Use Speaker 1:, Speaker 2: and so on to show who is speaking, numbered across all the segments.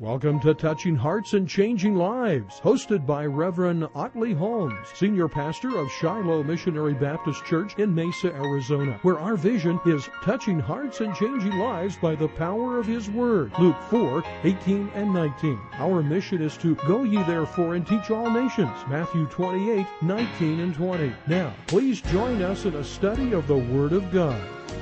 Speaker 1: Welcome to Touching Hearts and Changing Lives, hosted by Reverend Otley Holmes, Senior Pastor of Shiloh Missionary Baptist Church in Mesa, Arizona, where our vision is touching hearts and changing lives by the power of His Word. Luke 4:18 and 19. Our mission is to go ye therefore and teach all nations. Matthew 28:19 and 20. Now, please join us in a study of the Word of God.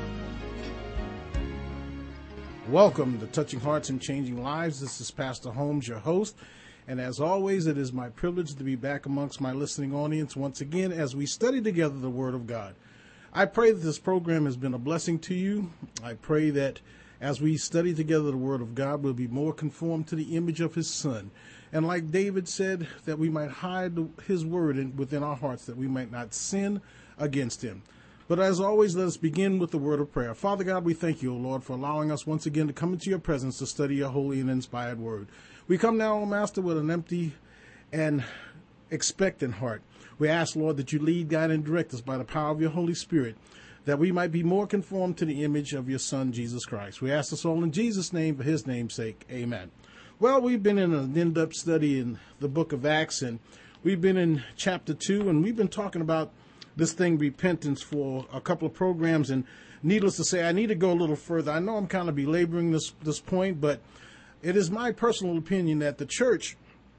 Speaker 2: Welcome to Touching Hearts and Changing Lives. This is Pastor Holmes, your host. And as always, it is my privilege to be back amongst my listening audience once again as we study together the Word of God. I pray that this program has been a blessing to you. I pray that as we study together the Word of God, we'll be more conformed to the image of His Son. And like David said, that we might hide His Word within our hearts, that we might not sin against Him. But as always, let us begin with the word of prayer. Father God, we thank you, O Lord, for allowing us once again to come into your presence to study your holy and inspired word. We come now, O Master, with an empty and expectant heart. We ask, Lord, that you lead, guide, and direct us by the power of your Holy Spirit, that we might be more conformed to the image of your Son, Jesus Christ. We ask this all in Jesus' name, for his name's sake. Amen. Well, we've been in an in-depth study in the book of Acts, and we've been in chapter 2, and we've been talking about this thing, repentance, for a couple of programs, and needless to say, I need to go a little further. I know I'm kind of belaboring this point, but it is my personal opinion that the church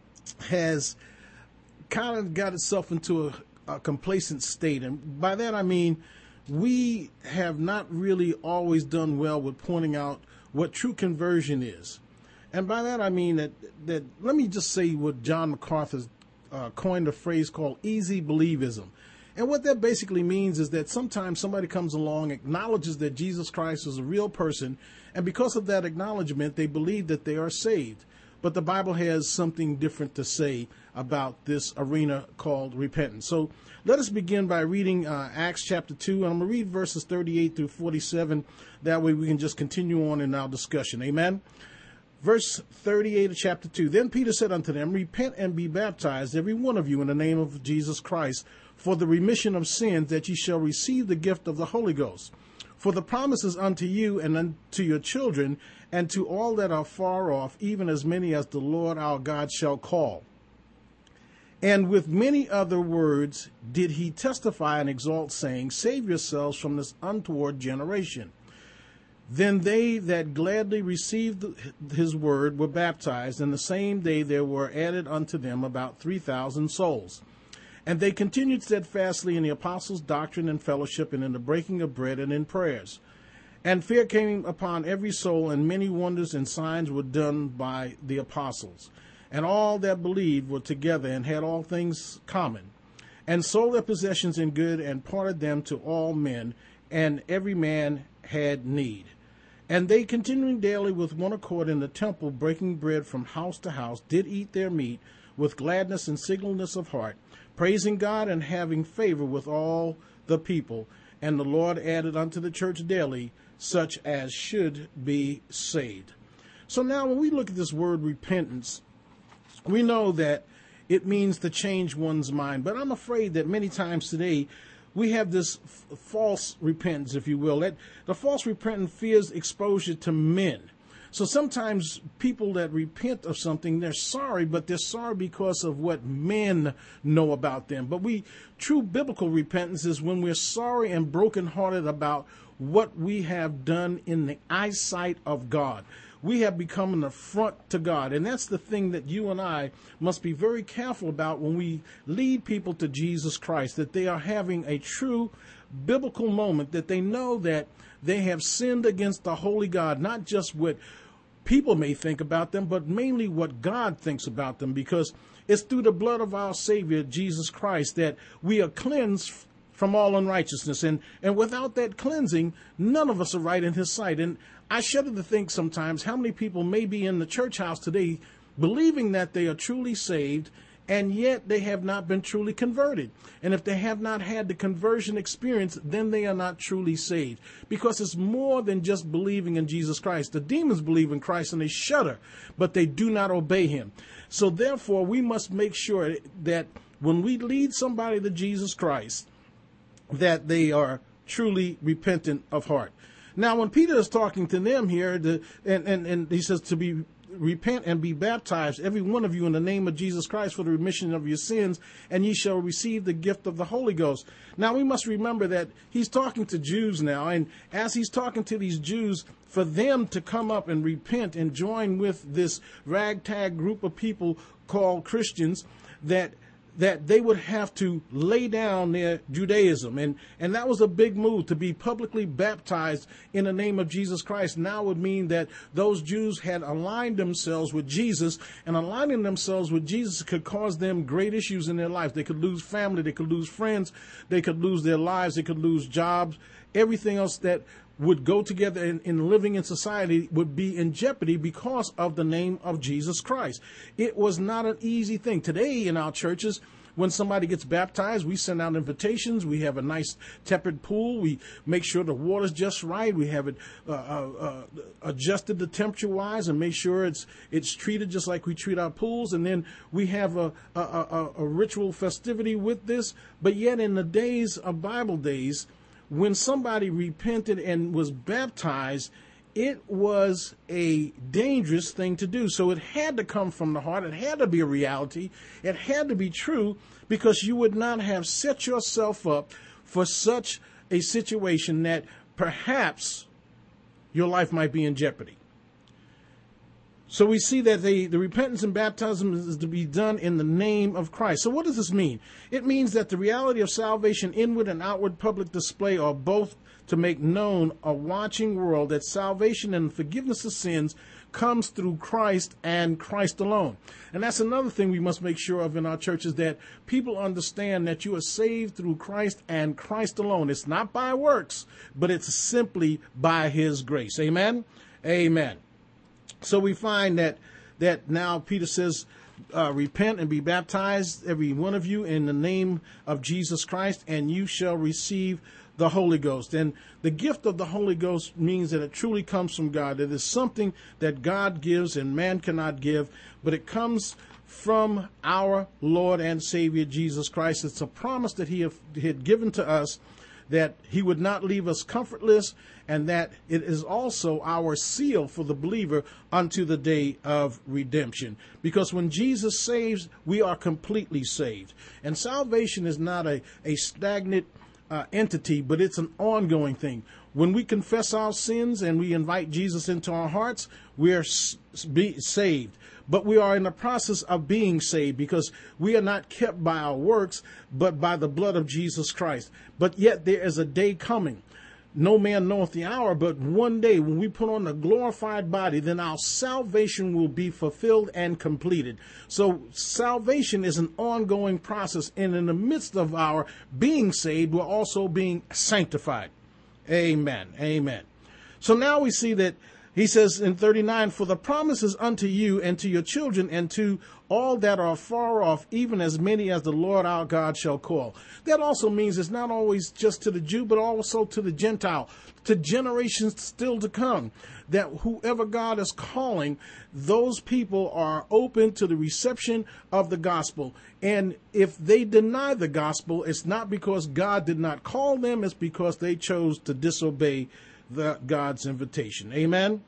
Speaker 2: has kind of got itself into a complacent state, and by that I mean we have not really always done well with pointing out what true conversion is. And by that I mean that let me just say what John MacArthur coined a phrase called easy believism. And what that basically means is that sometimes somebody comes along, acknowledges that Jesus Christ is a real person, and because of that acknowledgement, they believe that they are saved. But the Bible has something different to say about this arena called repentance. So let us begin by reading Acts chapter 2, and I'm going to read verses 38 through 47. That way we can just continue on in our discussion. Amen? Verse 38 of chapter 2. Then Peter said unto them, Repent and be baptized, every one of you, in the name of Jesus Christ, for the remission of sins, that ye shall receive the gift of the Holy Ghost. For the promise is unto you and unto your children, and to all that are far off, even as many as the Lord our God shall call. And with many other words did he testify and exalt, saying, Save yourselves from this untoward generation. Then they that gladly received his word were baptized, and the same day there were added unto them about 3,000 souls. And they continued steadfastly in the apostles' doctrine and fellowship, and in the breaking of bread, and in prayers. And fear came upon every soul, and many wonders and signs were done by the apostles. And all that believed were together, and had all things common, and sold their possessions in good, and parted them to all men, and every man had need. And they, continuing daily with one accord in the temple, breaking bread from house to house, did eat their meat with gladness and singleness of heart, praising God and having favor with all the people. And the Lord added unto the church daily such as should be saved. So now when we look at this word repentance, we know that it means to change one's mind. But I'm afraid that many times today we have this false repentance, if you will. That the false repentance fears exposure to men. So sometimes people that repent of something, they're sorry, but they're sorry because of what men know about them. But true biblical repentance is when we're sorry and brokenhearted about what we have done in the eyesight of God. We have become an affront to God. And that's the thing that you and I must be very careful about when we lead people to Jesus Christ, that they are having a true biblical moment, that they know that they have sinned against the holy God, not just what people may think about them, but mainly what God thinks about them, because it's through the blood of our Savior, Jesus Christ, that we are cleansed from all unrighteousness. And without that cleansing, none of us are right in his sight. And I shudder to think sometimes how many people may be in the church house today believing that they are truly saved, and yet they have not been truly converted. And if they have not had the conversion experience, then they are not truly saved. Because it's more than just believing in Jesus Christ. The demons believe in Christ and they shudder, but they do not obey him. So therefore, we must make sure that when we lead somebody to Jesus Christ, that they are truly repentant of heart. Now, when Peter is talking to them here, and he says to be repent and be baptized, every one of you, in the name of Jesus Christ for the remission of your sins, and ye shall receive the gift of the Holy Ghost. Now, we must remember that he's talking to Jews now, and as he's talking to these Jews, for them to come up and repent and join with this ragtag group of people called Christians, that they would have to lay down their Judaism. And that was a big move. To be publicly baptized in the name of Jesus Christ now would mean that those Jews had aligned themselves with Jesus, and aligning themselves with Jesus could cause them great issues in their life. They could lose family, they could lose friends, they could lose their lives, they could lose jobs. Everything else that would go together in living in society would be in jeopardy because of the name of Jesus Christ. It was not an easy thing. Today in our churches, when somebody gets baptized, we send out invitations. We have a nice tepid pool. We make sure the water's just right. We have it adjusted the temperature-wise and make sure it's treated just like we treat our pools. And then we have a ritual festivity with this. But yet in the days of Bible days, when somebody repented and was baptized, it was a dangerous thing to do. So it had to come from the heart. It had to be a reality. It had to be true, because you would not have set yourself up for such a situation that perhaps your life might be in jeopardy. So we see that the repentance and baptism is to be done in the name of Christ. So what does this mean? It means that the reality of salvation, inward and outward public display, are both to make known a watching world that salvation and forgiveness of sins comes through Christ and Christ alone. And that's another thing we must make sure of in our churches, that people understand that you are saved through Christ and Christ alone. It's not by works, but it's simply by his grace. Amen? Amen. So we find that now Peter says, repent and be baptized, every one of you, in the name of Jesus Christ, and you shall receive the Holy Ghost. And the gift of the Holy Ghost means that it truly comes from God. It is something that God gives and man cannot give, but it comes from our Lord and Savior Jesus Christ. It's a promise that he had given to us, that he would not leave us comfortless, and that it is also our seal for the believer unto the day of redemption. Because when Jesus saves, we are completely saved. And salvation is not a stagnant entity, but it's an ongoing thing. When we confess our sins and we invite Jesus into our hearts, we are saved. But we are in the process of being saved, because we are not kept by our works, but by the blood of Jesus Christ. But yet there is a day coming. No man knoweth the hour, but one day when we put on the glorified body, then our salvation will be fulfilled and completed. So salvation is an ongoing process. And in the midst of our being saved, we're also being sanctified. Amen. Amen. So now we see that he says in 39, for the promise is unto you and to your children and to all that are far off, even as many as the Lord our God shall call. That also means it's not always just to the Jew, but also to the Gentile, to generations still to come, that whoever God is calling, those people are open to the reception of the gospel. And if they deny the gospel, it's not because God did not call them, it's because they chose to disobey God's invitation. Amen.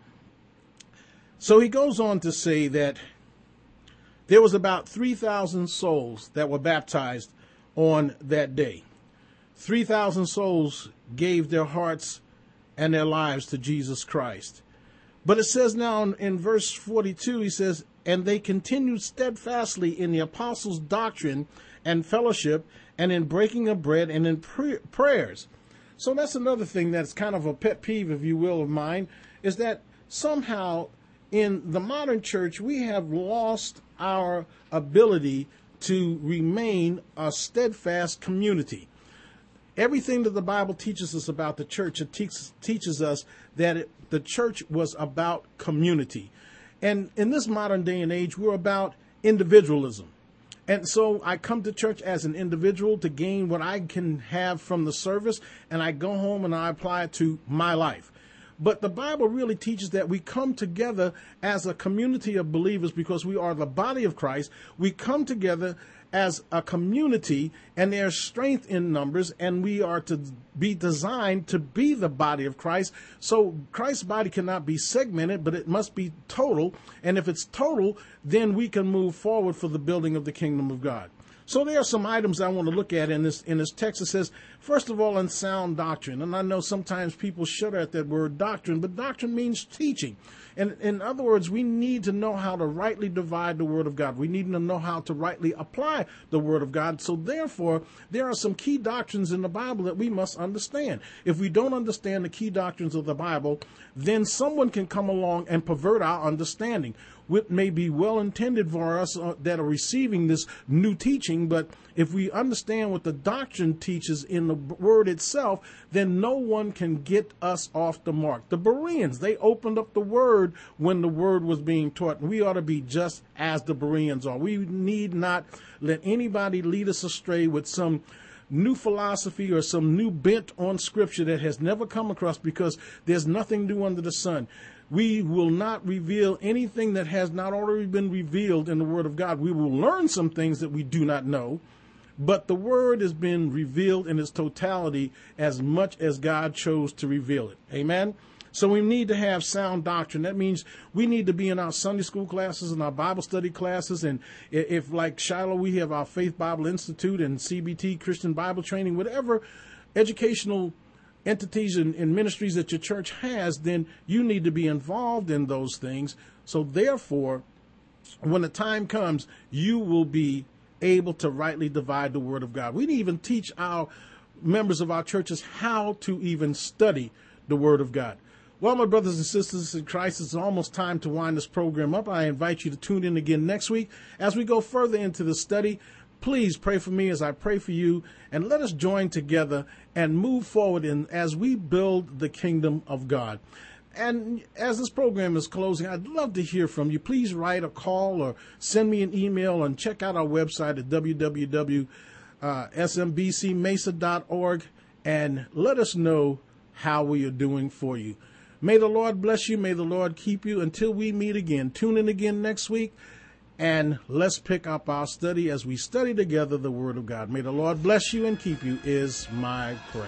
Speaker 2: So he goes on to say that there was about 3,000 souls that were baptized on that day. 3,000 souls gave their hearts and their lives to Jesus Christ. But it says now in verse 42, he says, and they continued steadfastly in the apostles' doctrine and fellowship, and in breaking of bread, and in prayers. So that's another thing that's kind of a pet peeve, if you will, of mine, is that somehow in the modern church, we have lost our ability to remain a steadfast community. Everything that the Bible teaches us about the church, it teaches us that the church was about community. And in this modern day and age, we're about individualism. And so I come to church as an individual to gain what I can have from the service, and I go home and I apply it to my life. But the Bible really teaches that we come together as a community of believers because we are the body of Christ. We come together as a community, and there's strength in numbers, and we are to be designed to be the body of Christ. So Christ's body cannot be segmented, but it must be total. And if it's total, then we can move forward for the building of the kingdom of God. So there are some items I want to look at in this text. It says, first of all, in sound doctrine. And I know sometimes people shudder at that word doctrine, but doctrine means teaching. And in other words, we need to know how to rightly divide the word of God. We need to know how to rightly apply the word of God. So therefore, there are some key doctrines in the Bible that we must understand. If we don't understand the key doctrines of the Bible, then someone can come along and pervert our understanding. What may be well intended for us that are receiving this new teaching, but if we understand what the doctrine teaches in the word itself, then no one can get us off the mark. The Bereans, they opened up the word when the word was being taught, and we ought to be just as the Bereans are. We need not let anybody lead us astray with some new philosophy or some new bent on scripture that has never come across, because there's nothing new under the sun. We will not reveal anything that has not already been revealed in the Word of God. We will learn some things that we do not know, but the Word has been revealed in its totality as much as God chose to reveal it. Amen? So we need to have sound doctrine. That means we need to be in our Sunday school classes and our Bible study classes. And if, like Shiloh, we have our Faith Bible Institute and CBT, Christian Bible Training, whatever educational entities and ministries that your church has, then you need to be involved in those things. So therefore, when the time comes, you will be able to rightly divide the word of God. We even teach our members of our churches how to even study the word of God. Well, my brothers and sisters in Christ, it's almost time to wind this program up. I invite you to tune in again next week as we go further into the study. Please pray for me as I pray for you, and let us join together and move forward as we build the kingdom of God. And as this program is closing, I'd love to hear from you. Please write or call or send me an email, and check out our website at www.smbcmesa.org and let us know how we are doing for you. May the Lord bless you. May the Lord keep you until we meet again. Tune in again next week. And let's pick up our study as we study together the Word of God. May the Lord bless you and keep you is my prayer.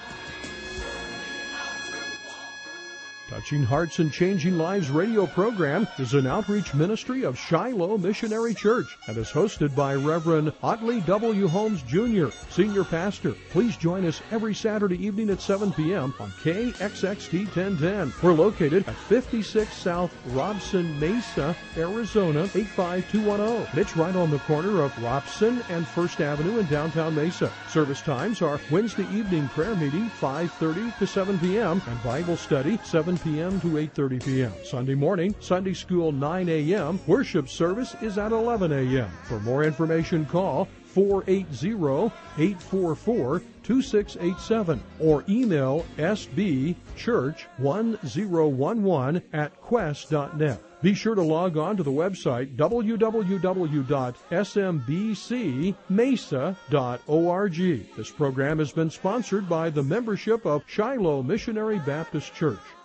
Speaker 1: Touching Hearts and Changing Lives radio program is an outreach ministry of Shiloh Missionary Church and is hosted by Reverend Otley W. Holmes, Jr., Senior Pastor. Please join us every Saturday evening at 7 p.m. on KXXT 1010. We're located at 56 South Robson Mesa, Arizona, 85210. It's right on the corner of Robson and First Avenue in downtown Mesa. Service times are Wednesday evening prayer meeting, 5:30 to 7 p.m., and Bible study, 7 p.m. to 8:30 p.m. Sunday morning, Sunday school 9 a.m. Worship service is at 11 a.m. For more information, call 480-844-2687 or email sbchurch1011@quest.net. Be sure to log on to the website www.smbcmesa.org. This program has been sponsored by the membership of Shiloh Missionary Baptist Church.